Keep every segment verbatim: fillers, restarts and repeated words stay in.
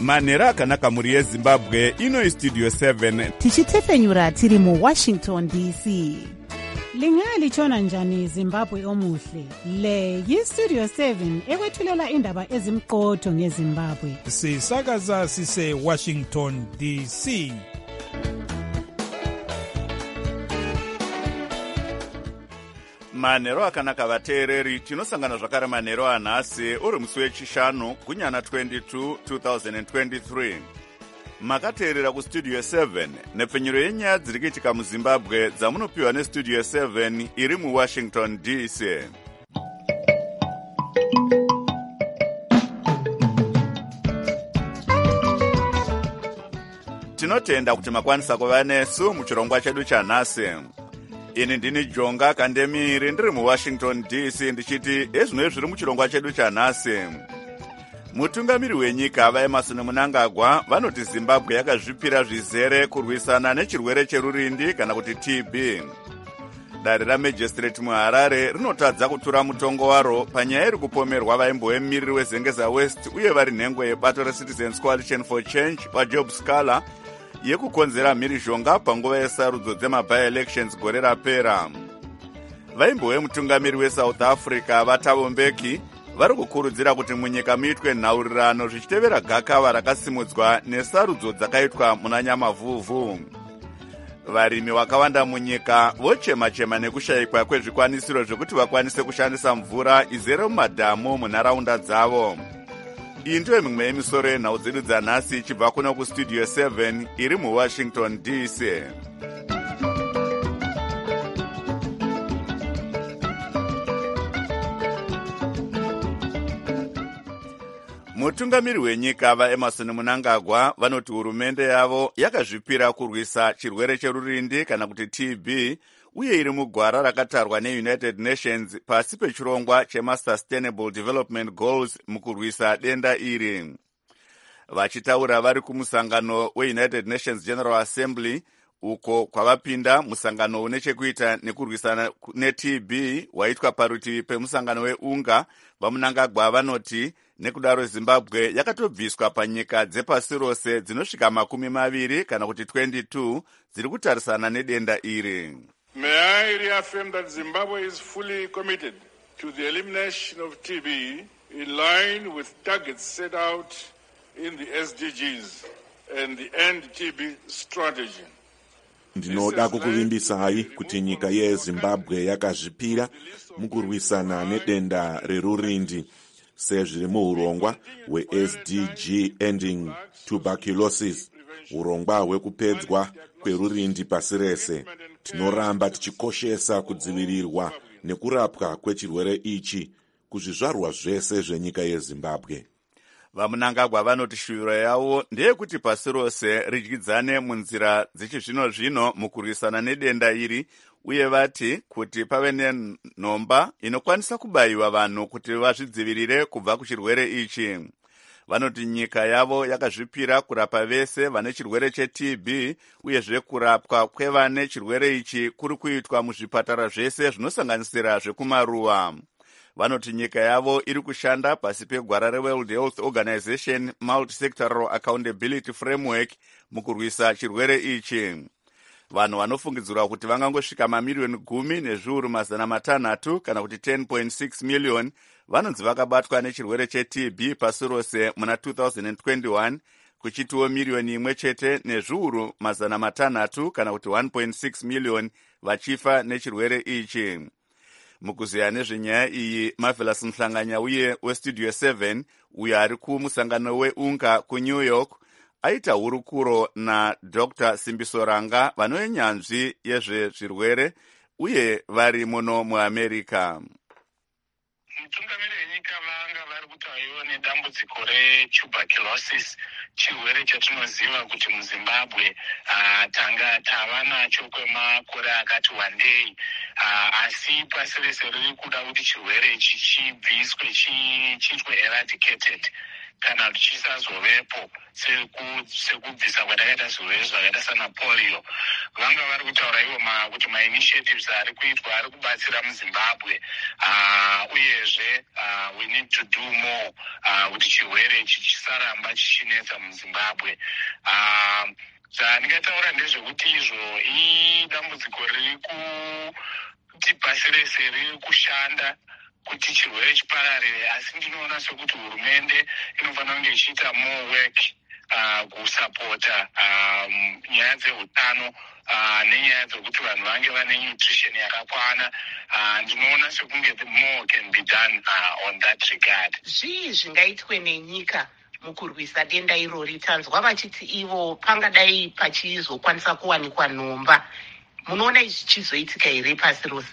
manhero akanaka mhuri yezimbabwe. Ino istudio seven tichitefenyura tiri muwashington D C. Lingalitshona njani Zimbabwe omuhle? Le yistudio seven ekwethulela indaba ezimqotho ngeZimbabwe. Sisakaza sise Washington D C. manhero akanaka vateereri, tinosangana zvakare manhero anhasi uri musi wechishanu gunyana twenty-two twenty twenty-three. Makateerera kustudio seven nepfenyuro yenyaya dziri kuitika muzimbabwe dzamunopiwa nestudio seven iri muwashington D C. Tinotenda kuti makwanisa kuva nesu muchirongwa chedu chanhasi. Ini ndini Jonga Kandemiri ndiri muwashington D C ndichiti ezvino zviri muchirongwa chedu chanhasi. Mutungamiri wenyika vaEmmerson Mnangagwa vanoti Zimbabwe yakazvipira zvizere kurwisana nechirwere cherurindi kana kuti T B. Dare ramajistrate muHarare rinotadza kutura mutongo waro panyaya iri kupomerwa vaimboemiriri weZengeza West uye vari nhengo yebato reCitizens Coalition for Change vaJob Scala yekukonzera mhirizhonga panguva yesarudzo dzema-by-elections gore rapera. Vaimbowe mutungamiri weSouth Africa vaThabo Mbeki vari kukurudzira kuti munyika muitwe nhaurirano zvichitevera gakava rakasimudzwa nesarudzo dzakaitwa muna Nyamavhuvhu. Varimi vakawanda munyika vochema-chema nekushayikwa kwezvikwanisiro zvekuti vakwanise kushandisa mvura izere mumadhamu munharaunda dzavo. Iyi ndiyo mimwe yemisoro yenhau dzedu dzanhasi ichibva kuno kustudio seven iri muwashington D C. Mutungamiri wenyika vaEmmerson Mnangagwa vanoti hurumende yavo yakazvipira kurwisa chirwere cherurindi kana kuti T B uye iri mugwara rakatarwa neUnited Nations pasi pechirongwa chema-Sustainable Development Goals mukurwisa denda iri. Vachitaura vari kumusangano weUnited Nations General Assembly uko kwavapinda musangano une chekuita nekurwisana neT B waitwa parutivi pemusangano weUNGA, vaMnangagwa vanoti nekudaro Zimbabwe yakatobviswa panyika dzepasi rose dzinosvika makumi maviri kana kuti twenty-two dziri kutarisana nedenda iri. May I reaffirm that Zimbabwe is fully committed to the elimination of T B in line with targets set out in the S D Gs and the End T B strategy. Ndinoda kukuvimbisai kuti nyika yeZimbabwe yakazvipira mukurwisana nedenda rerurindi sezviri muurongwa hwe-S D G Ending Tuberculosis, urongwa hwekupedzwa kwerurindi pasi rese. Tinoramba tichikoshesa kudzivirirwa nekurapwa kwechirwere ichi kuzvizvarwa zvese zvenyika yeZimbabwe. VaMnangagwa vanoti shuviro yavo ndeyekuti pasi rose ridyidzane munzira dzechizvino-zvino mukurwisana nedenda iri, uye vati kuti pave nenhomba inokwanisa kubayiwa vanhu kuti vazvidzivirire kubva kuchirwere ichi. Vanoti nyika yavo yakazvipira kurapa vese vane chirwere cheT B uyezve kurapwa kwevane chirwere ichi kuri kuitwa muzvipatara zvese zvinosanganisira zvekumaruwa. Vanoti nyika yavo iri kushanda pasi pegwara reWorld Health Organization Multi-Sectoral Accountability Framework mukurwisa chirwere ichi. Vanhu vanofungidzirwa kuti vangangosvika mamiliyoni gumi nezviuru mazana matanhatu kana kuti ten point six million vanonzi vakabatwa nechirwere cheT B pasi rose muna two thousand twenty-one, kuchitiwo miliyoni imwe chete nezviuru mazana matanhatu kana kuti one point six million vachifa nechirwere ichi. Mukuziya nezvenyaya iyi, Marvelous Mhlanganya uye westudio seven uyo ari kumusangano weUNGA kuNew York aita hurukuro naDr Simbiso Ranga vanoyenyanzvi yezvezvirwere uye vari muno muAmerica. Mutungamiri wenyika vanga vari kutauriwa nedambudziko retuberculosis, chirwere chatinoziva kuti muZimbabwe uh, tanga tava nacho kwemakore akati wandei, uh, asi pasi rese riri kuda kuti chirwere ichi chibviswe chiitwe eradicated. kana chisazovepo sekubvisa kwatakaita zvirwere zvakaita sana polio. Vanga vari kutaura ivo kuti ma-initiatives ari kuitwa ari kubatsira muZimbabwe, uh, uyezve uh, we need to do more kuti uh, chirwere ichi chisaramba chichinetsa muZimbabwe. uh, Zvandingataura ndezvekuti izvo idambudziko riri kuti pasi rese riri kushanda kuti chirwere chipararire, asi ndinoona sekuti hurumende inofanira kunge ichiita more work uh, kusapota um, nyaya dzeutano uh, nenyaya dzekuti vanhu vange vane nutrition yakakwana. uh, ndinoona sekunge more can be done uh, on that regard. Zvii zvingaitwe nenyika mukurwisa denda irori? Tanzwa vachiti ivo pangadai pachizokwanisa kuwanikwa nhomba. Munoona izvi chizoitika here pasi rose?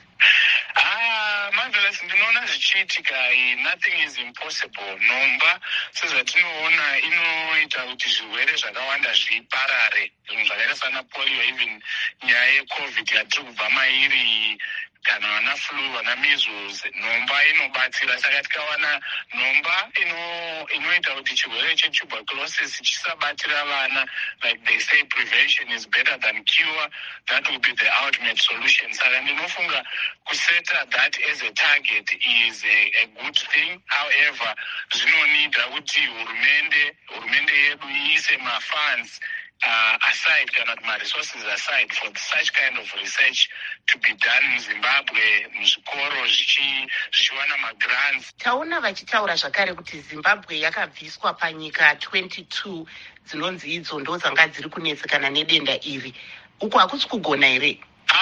Ah, marvelous, ndinoona zvichiitika. Nothing is impossible. Nhomba sezvatinoona inoita kuti zvirwere zvakawanda zviparare, zvinhu zvakaita sana polio, even nyaya yecovid yatiri kubva mairi, kana vana flu, vana measles. Nhomba inobatsira. Saka tikawana nhomba ino inoita kuti chirwere chetuberculosis chisabatira vana, like they say prevention is better than cure, that will be the ultimate solution. Saka ndinofunga kuseta that as a target is a, a good thing. However, zvinonida kuti hurumende hurumende yedu iise ma-funds Uh, aside, cannot my resources aside for such kind of research to be done in Zimbabwe, muzvikoro zvichiwana ma-grants. Taona vachitaura zvakare kuti Zimbabwe yakabviswa panyika twenty-two dzinonzi idzo ndo dzanga dziri kunetsekana nedenda iri. Uku hakusi kugona here?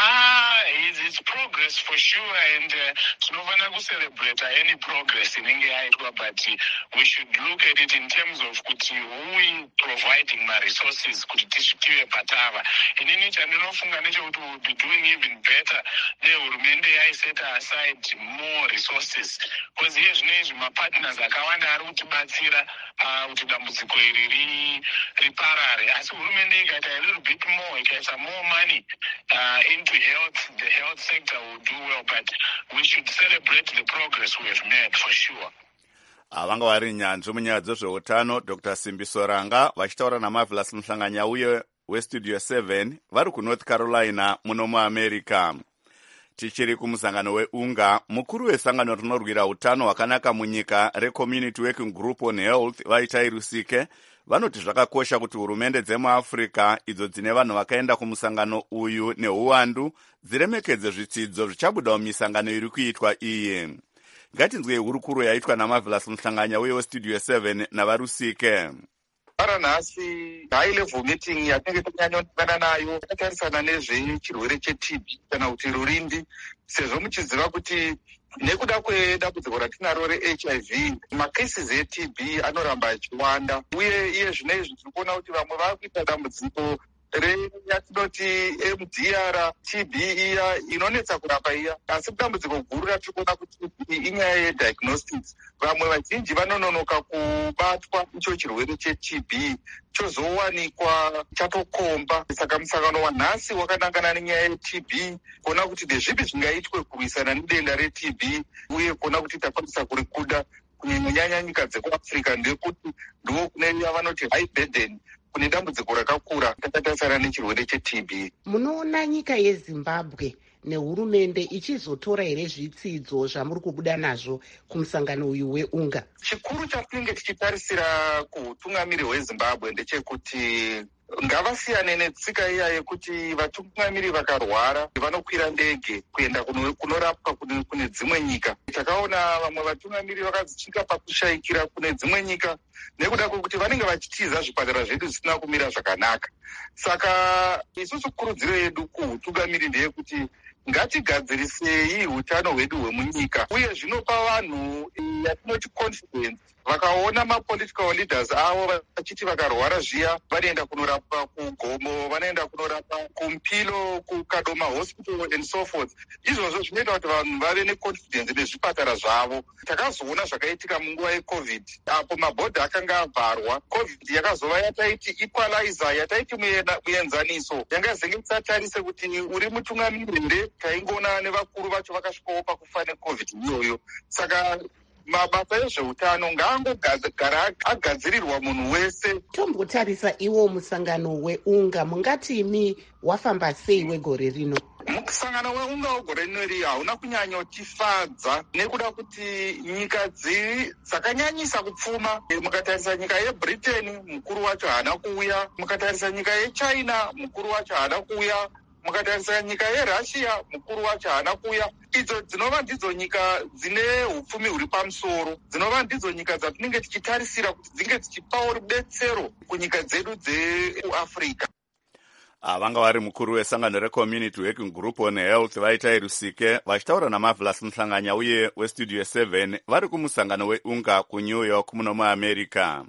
Ah, it's, it's progress for sure, and uh, tinofana kucelebrate any progress inenge yaitwa, but uh, we should look at it in terms of kuti who is providing my resources kuti tisvikiwe patava. Inini chandinofunga nechekuti we will be doing even better dei hurumende yaiseta aside more resources, because iye zvinezvi mapartners akawanda ari kutibatsira uh, kuti dambudziko iri riparare, asi hurumende ikaita a little bit more, ikaisa more money uh, into health, the health sector will do well, but we should celebrate the progress we have made for sure. Avanga vari nyanzvi munyaya dzezveutano Doctor Simbiso Ranga vachitaura naMarvelous Muhlanganya uye westudio seven vari kuNorth Carolina muno muAmerica. Tichiri kumusangano weUNGA, mukuru wesangano rinorwira utano hwakanaka munyika reCommunity Working Group on Health Vaitai Rusike vanoti zvakakosha kuti hurumende dzemuAfrica idzo dzine vanhu vakaenda kumusangano uyu neuwandu dziremekedze zvitsidzo zvichabuda mumisangano iri kuitwa iyi. Ngatinzwe hurukuro yaitwa naMarvelous Muhlanganya uye westudio seven navarusike. Varanhasi high level meeting yatinenge tanyanyondana nayo takatarisana nezvechirwere che-T B kana kuti rurindi, sezvo muchiziva kuti nekuda kwedambudziko ratinaro re-H I V macases e-T B anoramba achiwanda, uye iye zvinezvi tiri kuona kuti vamwe vakuita dambudziko reyatinoti M D R T B iya inonetsa kurapa iya, asi dambudziko guru ratiri kuona kuti inyaya yediagnostics. Vamwe vazhinji vanononoka kubatwa icho chirwere che-T B chozowanikwa chatokomba. Saka musangano wanhasi wakanangana nenyaya ye-T B kuona kuti ndezvipi zvingaitwe kurwisana nedenda re-T B, uye kuona kuti takwanisa kurikuda kunyanya nyika dzekuAfrica, ndekuti ndo kune vanoti high burden, kune dambudziko rakakura takatarisana nechirwere che-T B. Munoona nyika yeZimbabwe nehurumende ichizotora here zvitsidzo zvamuri kubuda nazvo kumusangano uyu weUNGA? Chikuru chatinenge tichitarisira kuutungamiri hweZimbabwe ndechekuti ngavasiyane netsika iya yekuti vatungamiri vakarwara vanokwira ndege kuenda kunorapwa kune, kune dzimwe nyika. Takaona vamwe vatungamiri vakazisvika pakushaikira kune dzimwe nyika nekuda kwekuti vanenge vachitiza zvipatara zvedu zvisina kumira zvakanaka. Saka isusu kurudziro yedu kuutungamiri ndeyekuti ngatigadzirisei utano hwedu hwemunyika, uye zvinopa vanhu yatinoti confidence. Vakaona mapolitical leaders avo vachiti vakarwara zviya vanoenda kunorapwa kuGomo, vanoenda kunorapwa kuMpilo, kuKadoma Hospital and so forth. Izvozvo zvinoita kuti vanhu vave neconfidence nezvipatara zvavo. Takazoona zvakaitika munguva yeCovid, apo mabhodha akanga avharwa. Covid yakazova yataiti equalizer, yataiti muenzaniso, yangazenge tisatarise kuti uri mutungamiri nde taingoona nevakuru vacho vakasvikawo pakufa neCovid iyoyo. Saka mabasa ezveutano ngaangogara agadzirirwa munhu wese. Tombotarisa iwo musangano weunga, mungati imi wafamba sei wegore rino? Musangano weunga wegore rino iri hauna kunyanyotifadza nekuda kuti nyika dziri dzakanyanyisa kupfuma. Mukatarisa nyika yeBritain mukuru wacho haana kuuya, mukatarisa nyika yeChina mukuru wacho haana kuuya, mukatarisa nyika yeRussia mukuru wacho haana kuuya. Idzo dzinova ndidzo nyika dzine upfumi huri pamusoro, dzinova ndidzo nyika dzatinenge tichitarisira kuti dzinge dzichipawo rudetsero kunyika dzedu dzekuAfrica. Vanga vari mukuru wesangano recommunity working group on health vaita Rusike vachitaura naMarvelous Muhlanganya uye westudio seven vari kumusangano weunga kuNew York muno muAmerica.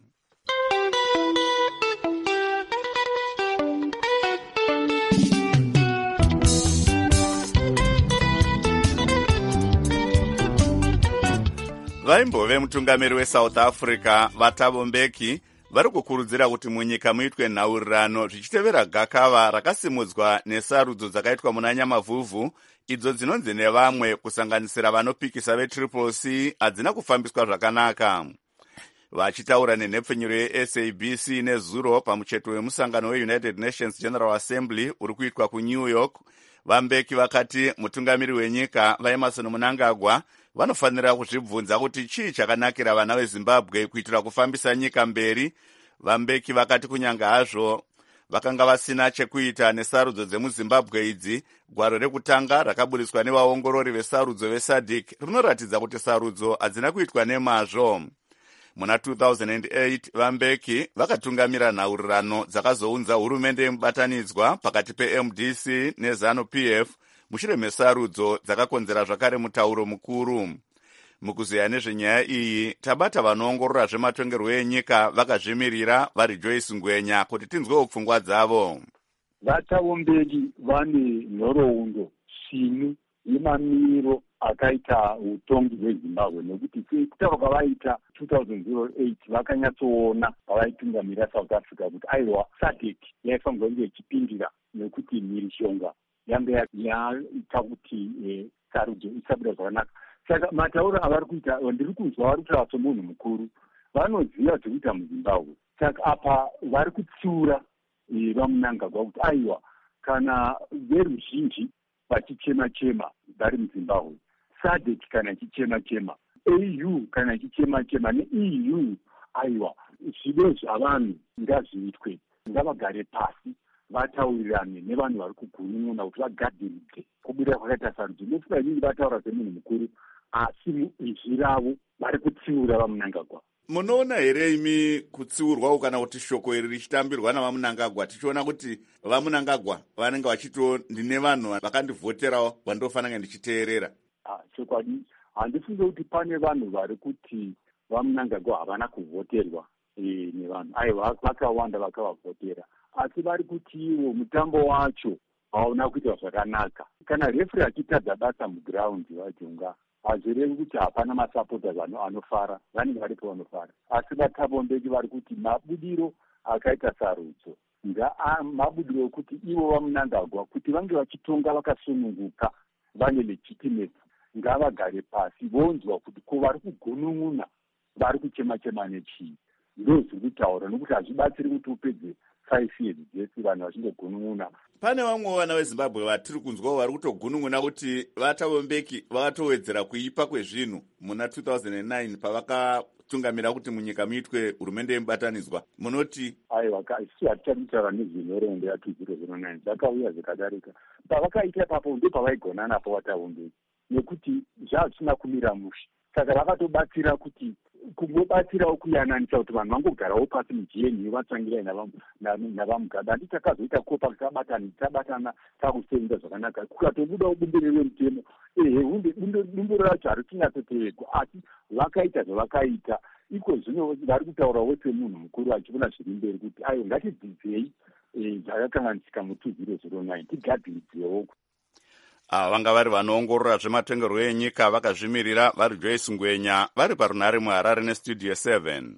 Vaimbove mutungamiri weSouth Africa Vatabo Mbeki vari kukurudzira kuti munyika muitwe nhaurirano zvichitevera gakava rakasimudzwa nesarudzo dzakaitwa muna Nyamavhuvhu, idzo dzinonzi nevamwe kusanganisira vanopikisa veTriple C hadzina kufambiswa zvakanaka. Vachitaura nenhepfenyuro yeS A B C nezuro pamucheto wemusangano weUnited Nations General Assembly uri kuitwa kuNew York, Vambeki vakati mutungamiri wenyika vaEmmerson Mnangagwa vanofanira kuzvibvunza kuti chii chakanakira vana veZimbabwe kuitira kufambisa nyika mberi. Vambeki vakati kunyanga hazvo vakanga vasina chekuita nesarudzo dzemuZimbabwe idzi, gwaro rekutanga rakaburiswa nevaongorori vesarudzo veSADC rinoratidza kuti sarudzo hadzina kuitwa nemazvo. Muna two thousand eight Vambeki vakatungamira nhaurirano dzakazounza hurumende yemubatanidzwa pakati peM D C neZANU P F mushure mesarudzo dzakakonzera zvakare mutauro mukuru. Mukuziya nezvenyaya iyi tabata vanoongorora zvematongerwo enyika vakazvimirira vari Joyce Ngwenya kuti tinzwewo pfungwa dzavo. Vatabo Mbeki vane nhoroondo sinu yemamiriro akaita utongi hweZimbabwe, nekuti kutaura kwavaita two thousand eight vakanyatsoona pavaitungamira South Africa kuti aiwa SADC yaifanirwa kunge ichipindira nekuti mhirishonga yanga yaita kuti sarudzo isabuda zvakanaka. Saka matauro avari kuita, ndiri kunzwa vari kutaura somunhu mukuru, vanoziva zvekuita muZimbabwe. Saka apa vari kutsiura vaMnangagwa kuti aiwa kana veruzhinji vachichema-chema vari muZimbabwe, SADC kana ichichema-chema, A U kana ichichema-chema, neE U, aiwa zvido zvavanhu ngazviitwe, ngavagare pasi vataurirane nevanhu vari kugunun'una kuti vagadhiridze kubuda kwakaita sarudzo. Nekuti vazhinji vataura semunhu mukuru, asi izvi ravo vari kutsiura vaMnangagwa. Munoona here imi kutsiurwa kana kuti shoko iri richitambirwa navaMnangagwa, tichiona kuti vaMnangagwa vanenge vachito ndine vanhu vakandivhoterawo vandofanira ndichiteerera? Chokwadi, handifunge kuti pane vanhu vari kuti vaMnangagwa havana kuvhoterwa nevanhu, aiwa vakawanda vakavavhotera, asi vari kuti iwo mutambo wacho hauna kuita zvakanaka. Kana refri achitadza basa mugiraundi vajonga, hazvirevi kuti hapana masapoters anofara, vanenge varipo vanofara. Asi Vatabo Mbeki vari kuti mabudiro akaita sarudzo mabudiro okuti ivo vaMnangagwa kuti vange vachitonga vakasununguka vane legitimacy, ngavagare pasi vonzwa kuti ko vari kugunun'una vari kuchema-chema nechii. Ndo zviri kutaura, nokuti hazvibatsiri kuti upedze five years dzese vanhu vachindogunun'una. Pane vamwe vana veZimbabwe vatiri kunzwawo vari kutogunun'una kuti Vatabo Mbeki vakatowedzera kuipa kwezvinhu muna two thousand nine pavakatungamira kuti munyika muitwe hurumende yemubatanidzwa. Munoti? Aiwa, isi hatichakutaura nezvenhoroondo ya two thousand nine, zvakauya zvikadarika. Pavakaita papo ndo pavaigona napo Vatabo Mbeki, nekuti zvazvisina kumira mushe. Saka vakatobatsira kuti kungobatsirawo kuyananisa kuti vanhu vangogarawo pasi muG N U vatsangirai navaMugabe. Handi takazoita kopa tabatana takusenza zvakanaka, kukatobudawo bumbiro remutemo, ehe bumbiro racho harichinatsoteekwa, asi vakaita zvavakaita. Iko zvino vari kutaura wese munhu mukuru achiona zviri mberi kuti ayo ngatidzidzei zvakakanganisika mu two thousand nine, tigadhiridzewo. Ah, vanga vari vanoongorora zvematongerwo enyika vakazvimirira vari Joyce Ngwenya vari parunhare muHarare nestudio seven.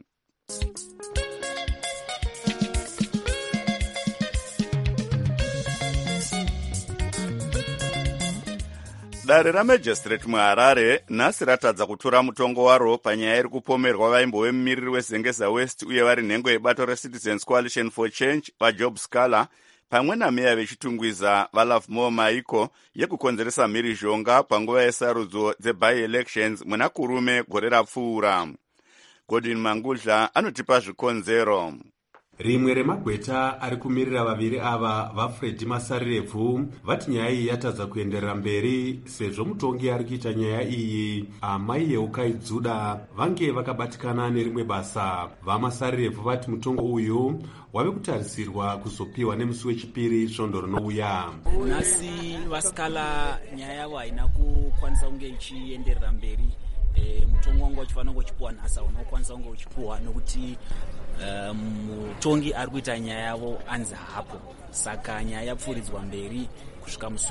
dare ramajistrate muharare nhasi ratadza kutura mutongo waro panyaya iri kupomerwa vaimbo vemumiriri wezengeza west uye vari nhengo yebato recitizens coalition for change vajob scaler pamwe nameya vechitungwiza valovemore maiko yekukonzeresa mhirizhonga panguva yesarudzo dzeby-elections muna kurume gore rapfuura. Godwin Mangudla anotipa zvikonzero. Rimwe remagweta ari kumirira vaviri ava vaFredi Masarirevhu vati nyaya iyi yatadza kuenderera mberi sezvo mutongi ari kuita nyaya iyi amai yeukaidzvuda vange vakabatikana nerimwe basa. VaMasarirevhu vati mutongo uyu wave kutarisirwa kuzopiwa nemusi wechipiri svondo rinouya. Nhasi vaScaler nyaya yavo haina kukwanisa kunge ichienderera mberi. E, mutongo wangu wachifanira kuchipuwa nhasi unokwanisa kunge uchipuwa nokuti uh, mutongi ari kuita nyaya yavo anzi hapo, saka nyaya yapfuuridzwa mberi kusvika musi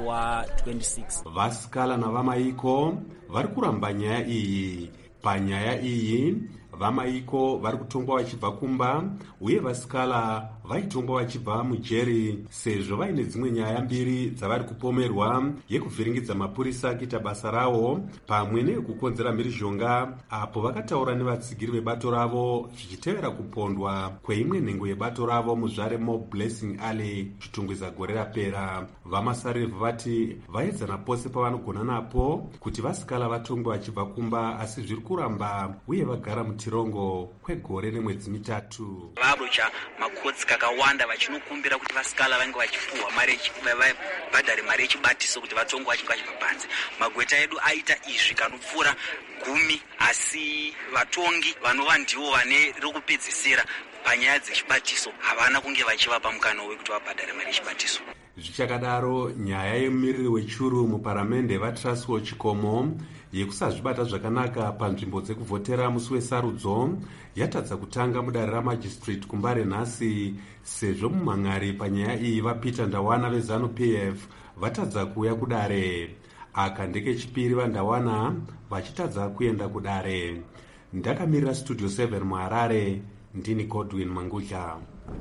wa26. VaScaler navamaiko vari kuramba nyaya iyi. Panyaya iyi vamaiko vari kutongwa vachibva kumba uye vaScaler vaitongwa vachibva mujeri sezvo vaine dzimwe nyaya mbiri dzavari kupomerwa yekuvhiringidza mapurisa kuita basa ravo pamwe neyekukonzera mhirizhonga apo vakataura nevatsigiri vebato ravo zvichitevera kupondwa kweimwe nhengo yebato ravo muzvare Mob Blessing Alley chitungwiza gore rapera. VaMasarirevhu vati vaedzana pose pavanogona napo kuti vaScaler vatongwe vachibva kumba asi zviri kuramba uye vagara mutirongo kwegore nemwedzi mitatu. Vabrocha makodzi kakawanda vachinokumbira kuti vaScaler vange vachipuwa mari vabhadhare mari yechibatiso kuti vatongwe vachinge vachibva panze. Magweta edu aita izvi kanopfuura gumi asi vatongi vanova ndivo vane rokupedzisira panyaya dzechibatiso havana kunge vachivapa mukana wekuti vabhadhare mari yechibatiso. Zvichakadaro nyaya yemumiriri wechuru muparamende vaTrustwell Chikomo yekusazvibata zvakanaka panzvimbo dzekuvhotera musi wesarudzo yatadza kutanga mudare ramajistrate kumbare nhasi sezvo mumhan'ari panyaya iyi vaPeter Ndawana veZanu P F vatadza kuuya kudare. Aka ndekechipiri vaNdawana vachitadza kuenda kudare. Ndakamirira studio seven muHarare, ndini Godwin Mangudla.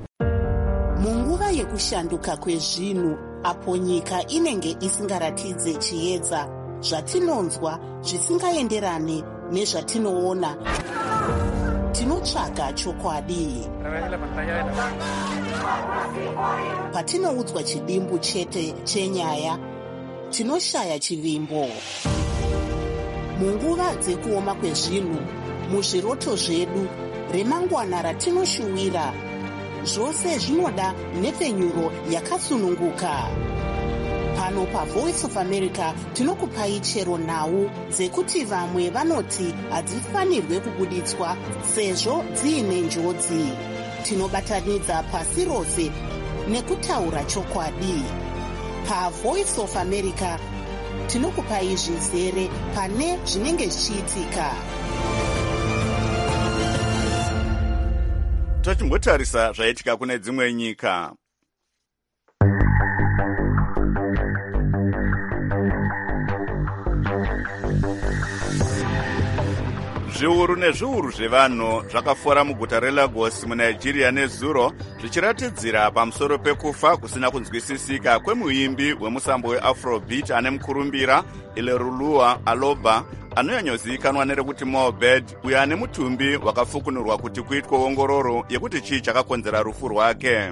Munguva yekushanduka kwezvinhu apo nyika inenge isingaratidze chiedza, zvatinonzwa zvisingaenderane nezvatinoona, tinotsvaga chokwadi. Patinoudzwa chidimbu chete chenyaya, tinoshaya chivimbo. Munguva dzekuoma kwezvinhu, muzviroto zvedu, remangwana ratinoshuwira, zvose zvinoda nhepfenyuro yakasununguka. Pano paVoice of America tinokupai chero nhau dzekuti vamwe vanoti hadzifanirwe kubuditswa sezvo dziine njodzi. Tinobatanidza pasi rose nekutaura chokwadi. PaVoice of America tinokupai zvizere pane zvinenge zvichiitika. Tochimbotarisa zvaitika kune dzimwe nyika. Zviuru nezviuru zvevanhu zvakafora muguta reLagos muNigeria nezuro zvichiratidzira pamusoro pekufa kusina kunzwisisika kwemuimbi wemusambo weAfrobeat ane mukurumbira Ilerulua Aloba anoyanyozivikanwa nerekuti Mohbad, uyo ane mutumbi wakafukunurwa kuti kuitwe ongororo yekuti chii chakakonzera rufu rwake.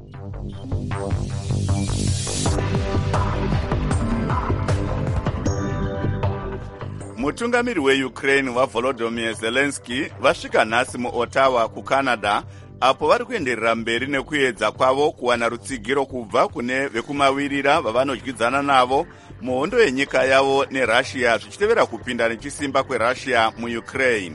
Mutungamiri weUkraine waVolodymyr Zelensky vasvika nhasi muOttawa kuCanada apo vari kuenderera mberi nekuedza kwavo kuwana rutsigiro kubva kune vekumavirira vavanodyidzana navo muhondo yenyika yavo neRussia zvichitevera kupinda nechisimba kweRussia muUkraine.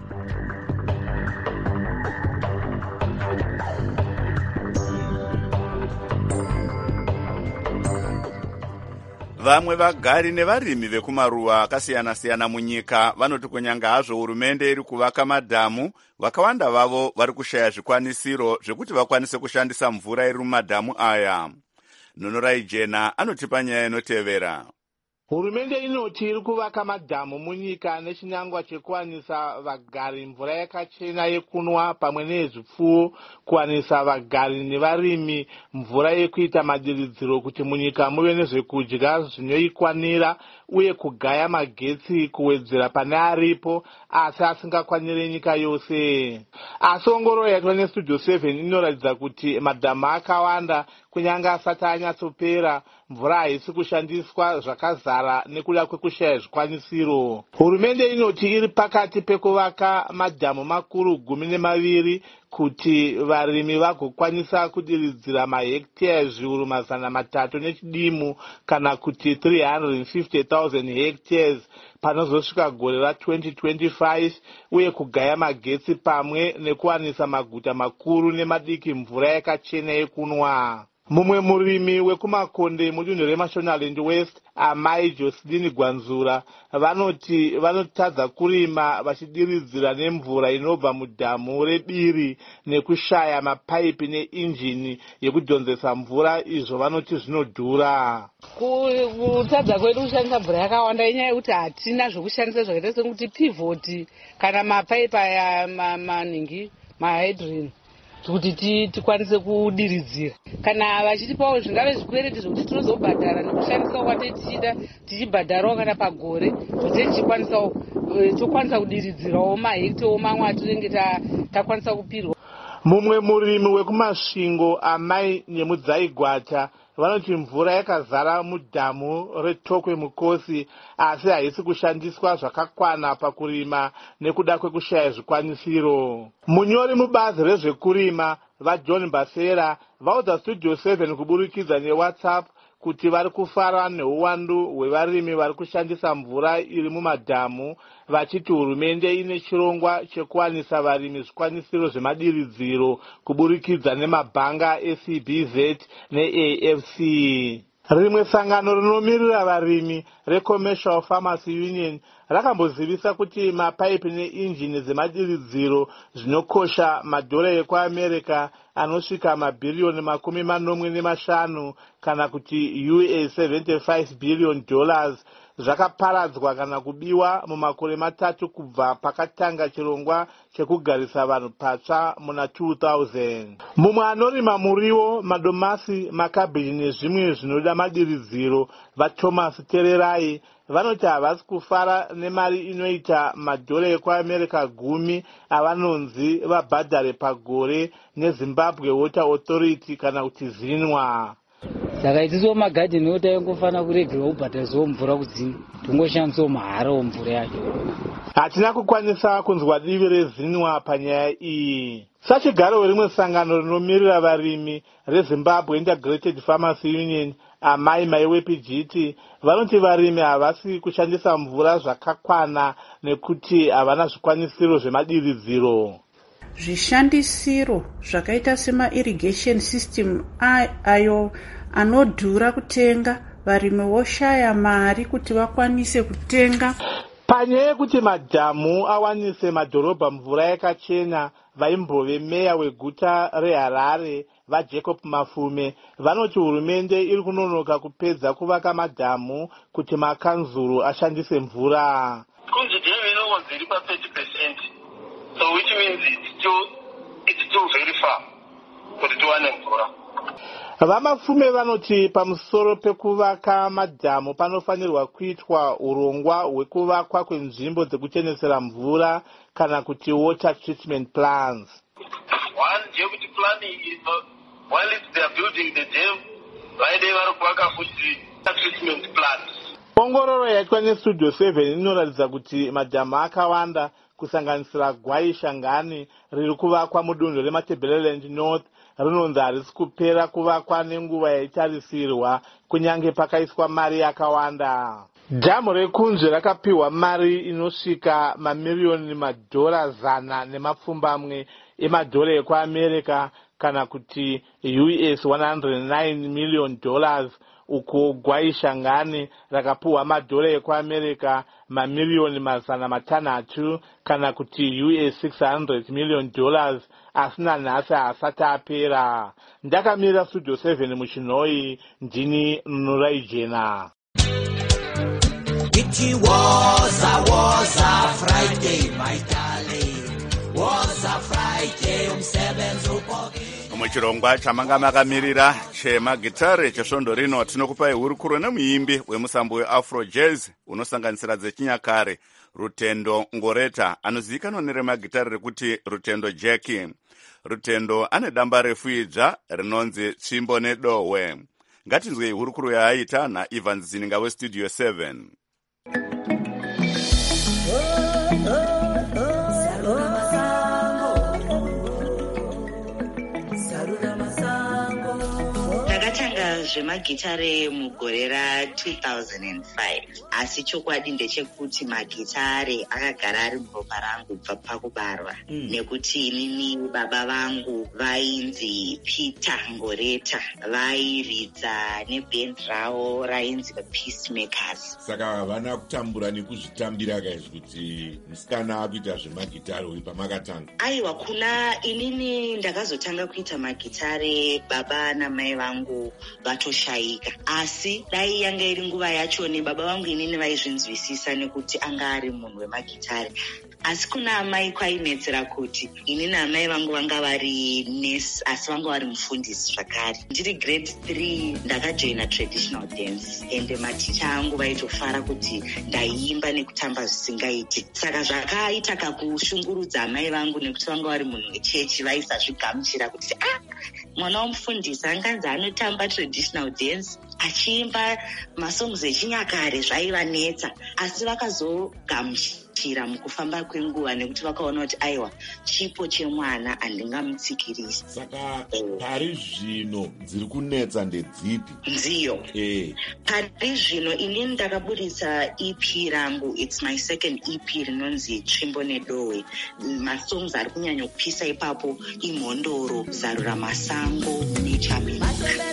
Vamwe vagari nevarimi vekumaruwa akasiyana-siyana munyika vanoti kunyanga hazvo hurumende iri kuvaka madhamu, vakawanda vavo vari kushaya zvikwanisiro zvekuti vakwanise kushandisa mvura iri mumadhamu aya. Nonorai Jena anotipa nyaya inotevera. Hurumende inoti iri kuvaka madhamu munyika nechinangwa chekuwanisa vagari mvura yakachena yekunwa pamwe nezvipfuwo, kuwanisa vagari nevarimi mvura yekuita madiridziro kuti munyika muve nezvekudya zvinoikwanira uye kugaya magetsi kuwedzera pane aripo asi asingakwanire nyika yose. Asi ongororo yaitwa nestudio seven inoratidza kuti madhamu akawanda kunyange asati anyatsopera mvura haisi kushandiswa zvakazara nekuda kwekushaya zvikwanisiro. Hurumende inoti iri pakati pekuvaka madhamu makuru gumi nemaviri kuti varimi vagokwanisa kudiridzira mahekteya zviuru mazana matatu nechidimu kana kuti three hundred fifty thousand hectares panozosvika gore ra twenty twenty-five uye kugaya magetsi pamwe nekuwanisa maguta makuru nemadiki mvura yakachena yekunwa. Mumwe murimi wekumakonde mudunhu reMashonaland West, amai Jocelyn Gwanzura, vanoti vanotadza kurima vachidiridzira nemvura inobva mudhamu rebiri nekushaya mapaipi neinjini yekudhonzesa mvura, izvo vanoti zvinodhura. Kutadza kwedu kushandisa mvura yakawanda inyaya yekuti hatina zvokushandisa zvakaita sekuti pivoti kana mapaipi aya manhingi mahydrin kuti tikwanise kudiridzira. Kana vachitipawo zvingave zvikwereti zvokuti tinozobhadhara nekushandisa kwatei tichida tichibhadharawo kana pagore kuti tichikwanisawo tokwanisa kudiridzirawo mahektewo mamwe atinenge takwanisa kupirwa. Mumwe murimi wekumasvingo amai Nyemudzaigwata vanoti mvura yakazara mudhamu reTokwe Mukosi asi haisi kushandiswa zvakakwana pakurima nekuda kwekushaya zvikwanisiro. Munyori mubazi rezvekurima vaJohn Basera vaudza studio seven kuburikidza neWhatsApp kuti vari kufara neuwandu hwevarimi vari kushandisa mvura iri mumadhamu, vachiti hurumende ine chirongwa chekuwanisa varimi zvikwanisiro zvemadiridziro kuburikidza nemabhanga eC B Z neA F C. Rimwe sangano rinomirira varimi reCommercial Farmers Union rakambozivisa kuti mapaipi neinjini dzemadiridziro zvinokosha madhora ekuAmerica anosvika mabhiriyoni makumi manomwe nemashanu kana kuti U S seventy-five billion dollars zvakaparadzwa kana kubiwa mumakore matatu kubva pakatanga chirongwa chekugarisa vanhu patsva muna two thousand. Mumwe anorima muriwo, madomasi, makabheji nezvimwe zvinoda madiridziro vaThomas Tererai vanoti havasi kufara nemari inoita madhora ekuAmerica gumi avanonzi vabhadhare pagore neZimbabwe Water Authority kana kuti zinwa. Saka itiso magadheni ota yangofana kuregera kubhadharisawo mvura kudzini tongoshandisawo mahara omvura yacho. Hatina kukwanisa kunzwa divi rezinwa panyaya iyi. Sachigaro rimwe sangano rinomirira varimi reZimbabwe Integrated Farmers Union amai Maiwepijiti vanoti varimi havasi kushandisa mvura zvakakwana nekuti havana zvikwanisiro zvemadiridziro. Zvishandisiro zvakaita sema-irrigation system ayo anodhura kutenga, varimi voshaya mari kuti vakwanise kutenga. Panyaya yekuti madhamu awanise madhorobha mvura yakachena, vaimbove meya weguta reHarare vaJacob Mafume vanoti hurumende iri kunonoka kupedza kuvaka madhamu kuti makanzuru ashandise mvura. Kunzi dhevi was ziri pa thirty percent. So which means it's still, it's still very far kuti tiwane mvura. Vamafume vanoti pamusoro pekuvaka madhamu panofanirwa kuitwa urongwa hwekuvakwa kwenzvimbo dzekuchenesera mvura kana kuti water treatment plans. One deputy planning is uh, while it's they are building the dam, why they vari kuvaka futi treatment plans. Ongororo yaitwa nestudio seven inoratidza kuti madhamu akawanda kusanganisira Gwai Shangani riri kuvakwa mudunhu reMatabeleland North rinonzi harisi kupera kuvakwa nenguva yaitarisirwa kunyange pakaiswa mari yakawanda. Dhamu rekunze rakapiwa mari inosvika mamiriyoni madhora zana nemapfumbamwe emadhora ekuAmerica kana kuti U S one hundred nine million dollars, uko Gwai Shangani rakapiwa madhora ekuAmerica mamiriyoni mazana matanhatu kana kuti U S six hundred million dollars, asina nhasi asati apera. Ndakamira studio seven muchinhoi, ndini Nurai Jena. kuti woza woza Friday my darling, woza Friday umsebenzi upoke. Muchirongwa chamanga makamirira chemagitare chesvondo rino tinokupai hurukuro nemuimbi wemusambo weafro jazz unosanganisira dzechinyakare Rutendo Ngoreta, anozivikanwa neremagitare rekuti Rutendo Jackie. Rutendo ane damba refu idzva rinonzi Tsvimbo neDohwe. Ngatinzwei hurukuro yaaita naIvan Zininga westudio seven. Zvemagitare mugore ra two thousand five, asi chokwadi ndechekuti magitare akagara ari muropa rangu kubva pakubarwa mm. nekuti inini baba vangu vainzi Peter Ngoreta, vairidza neband ravo rainzi the Peacemakers. Saka havana kutambura nekuzvitambira kaizvi kuti musikana akuita zvemagitare uri pamakatanga? Aiwa, kuna inini ndakazotanga kuita magitare baba namai vangu vatoshaika, asi dai yanga iri nguva yacho baba vangu inini vaizvinzwisisa nekuti anga ari munhu wemagitare. Asi kuna amai kwainetsera kuti inini amai vangu vanga vari nurse asi vanga vari mufundisi zvakare. Ndiri grade three ndakajoina traditional dance ende maticha angu vaitofara kuti ndaiimba nekutamba zvisingaiti. Saka zvakaita kakushungurudza amai vangu nekuti vanga vari munhu wechechi, vaisazvigamuchira kuti ah, mwana womufundisi anganzi anotamba traditional dance achiimba masongs echinyakare, zvaivanetsa. Asi vakazogamuchira mukufamba kwenguva nekuti vakaona kuti aiwa, chipo chemwana handingamutsikirisi. Saka pari zvino dziri kunetsa ndedzipi? Nziyo. Eh. Pari zvino inini ndakaburitsa E P rangu, it's my second E P, rinonzi Tsvimbo neDohwe. Masongs ari kunyanya kupisa ipapo imhondoro, Zarura Masango neChamina.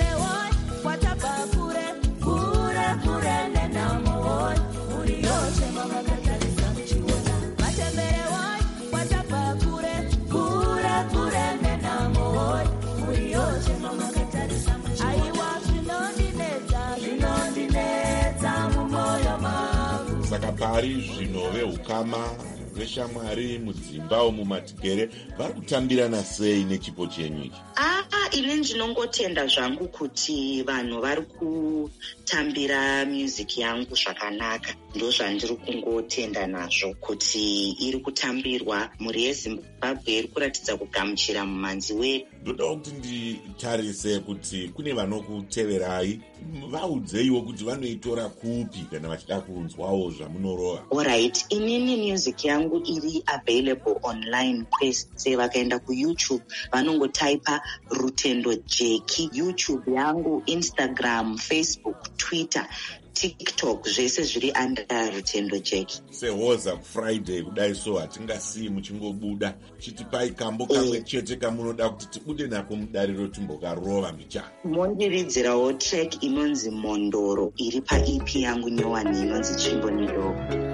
Saka pari zvino vehukama veshamwari mudzimba umu matigere vari kutambirana sei nechipo chenyu ichi? Ah, ini ndinongotenda zvangu kuti vanhu vari kutambira music yangu zvakanaka. Ndo zvandiri kungotenda nazvo kuti iri kutambirwa, mhuri yeZimbabwe iri kuratidza kugamuchira mumanzi wedu. Ndoda kuti nditarise kuti kune vanokuteverai, vaudzeiwo kuti vanoitora kupi kana vachida kunzwawo zvamunorova. Alright, inini music yangu iri available online kwese. Vakaenda kuYouTube vanongotaipa Rutendo Jackie. YouTube yangu, Instagram, Facebook, Twitter, TikTok, zvese zviri under Rutendo Jackie. Sehoza Friday kudai so hatingasii muchingobuda chitipai kambo kamwe chete kamunoda kuti tibude nako mudariro timbokarova michana. Mondiridzirawo track inonzi Mondoro iri paE P yangu nyowani inonzi Tsvimbo neDohwe.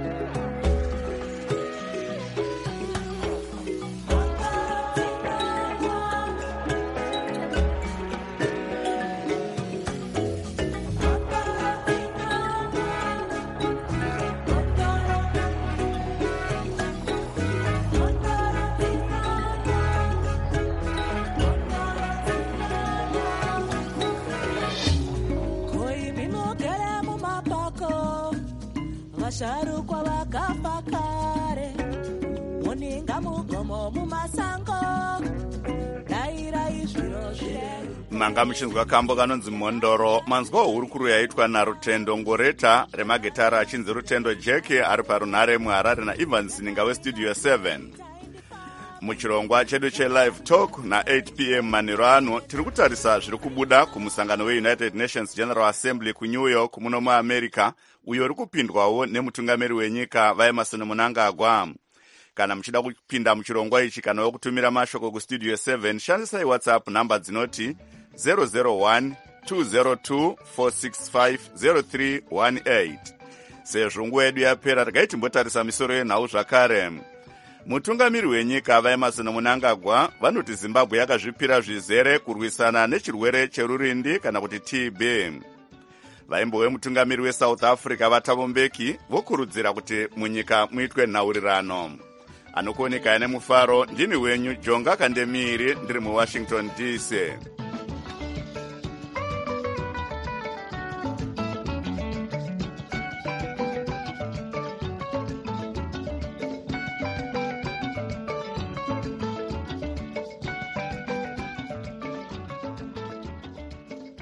Vasharukwa vakafa kare, muninga mugomo mumasango, dairai zviro zvireru. Manga muchinzwa kambo kanonzi Mondoro. Manzwa hurukuro yaitwa naRutendo Ngoreta remagitara achinzi Rutendo Jackie ari parunhare muHarare naIvan Zininga westudio seven. Muchirongwa chedu chelive talk na eight p m manheru ano tiri kutarisa zviri kubuda kumusangano weUnited Nations General Assembly kuNew York muno muAmerica, uyo uri kupindwawo nemutungamiri wenyika vaEmerson Mnangagwa. Kana muchida kupinda muchirongwa ichi kana wokutumira mashoko kustudio seven, shandisai WhatsApp namba dzinoti zero zero one two zero two four six five zero three one eight. Sezvo nguva yedu yapera, regai timbotarisa misoro yenhau zvakare. Mutungamiri wenyika vaEmerson Mnangagwa vanoti Zimbabwe yakazvipira zvizere kurwisana nechirwere cherurindi kana kuti T B. vaimbo vemutungamiri wesouth africa vatavo mbeki vokurudzira kuti munyika muitwe nhaurirano. Anokuoneka nemufaro ndini wenyu Jonga Kandemiri ndiri muWashington D C.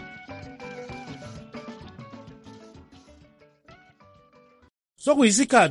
Sokuyisikhathi